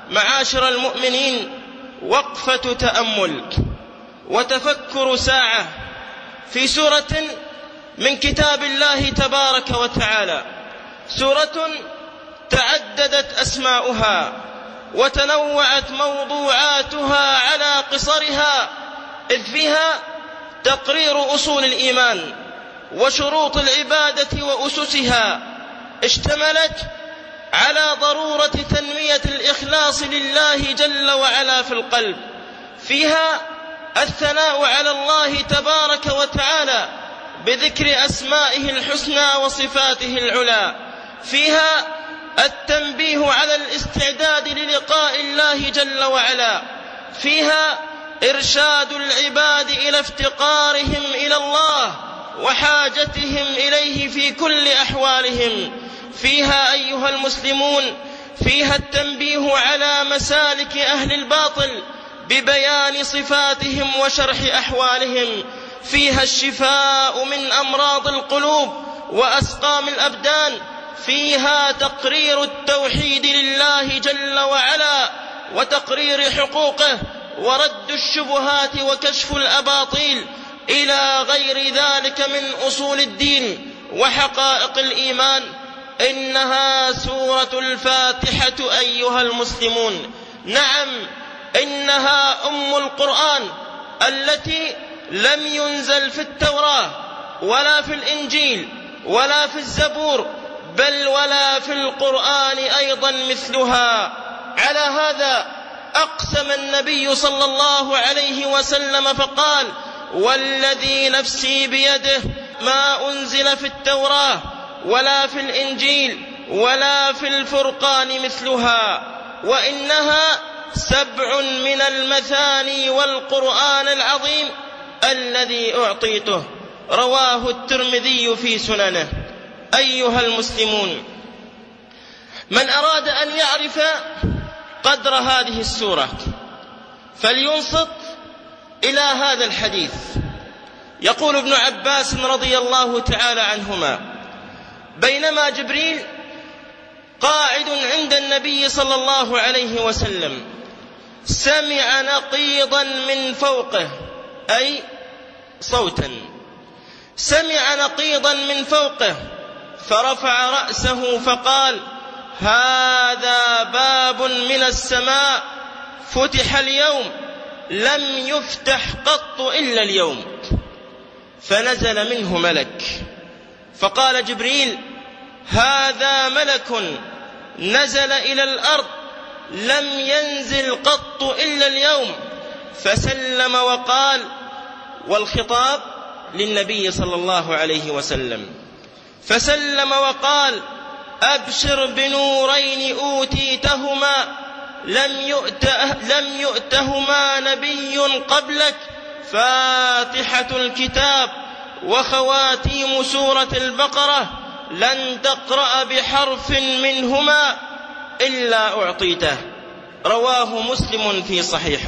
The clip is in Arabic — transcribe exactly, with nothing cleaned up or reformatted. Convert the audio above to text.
معاشر المؤمنين وقفة تأمل وتفكر ساعة في سورة من كتاب الله تبارك وتعالى، سورة تعددت أسماؤها وتنوعت موضوعاتها على قصرها، إذ فيها تقرير أصول الإيمان وشروط العبادة وأسسها، اشتملت على ضرورة تنمية الإخلاص لله جل وعلا في القلب، فيها الثناء على الله تبارك وتعالى بذكر أسمائه الحسنى وصفاته العلى، فيها التنبيه على الاستعداد للقاء الله جل وعلا، فيها إرشاد العباد إلى افتقارهم إلى الله وحاجتهم إليه في كل أحوالهم، فيها أيها المسلمون فيها التنبيه على مسالك أهل الباطل ببيان صفاتهم وشرح أحوالهم، فيها الشفاء من أمراض القلوب وأسقام الأبدان، فيها تقرير التوحيد لله جل وعلا وتقرير حقوقه ورد الشبهات وكشف الأباطيل إلى غير ذلك من أصول الدين وحقائق الإيمان. إنها سورة الفاتحة أيها المسلمون، نعم إنها أم القرآن التي لم ينزل في التوراة ولا في الإنجيل ولا في الزبور بل ولا في القرآن أيضا مثلها. على هذا أقسم النبي صلى الله عليه وسلم فقال: والذي نفسي بيده ما أنزل في التوراة ولا في الإنجيل ولا في الفرقان مثلها، وإنها سبع من المثاني والقرآن العظيم الذي أعطيته. رواه الترمذي في سننه. أيها المسلمون، من أراد أن يعرف قدر هذه السورة فلينصت إلى هذا الحديث. يقول ابن عباس رضي الله تعالى عنهما: بينما جبريل قاعد عند النبي صلى الله عليه وسلم سمع نقيضا من فوقه، أي صوتا، سمع نقيضا من فوقه فرفع رأسه فقال: هذا باب من السماء فتح اليوم لم يفتح قط إلا اليوم. فنزل منه ملك فقال جبريل: هذا ملك نزل إلى الأرض لم ينزل قط إلا اليوم. فسلم وقال، والخطاب للنبي صلى الله عليه وسلم، فسلم وقال: أبشر بنورين أوتيتهما لم يؤته لم يؤتهما نبي قبلك، فاتحة الكتاب وخواتيم سورة البقرة، لن تقرأ بحرف منهما إلا أعطيته. رواه مسلم في صحيحه.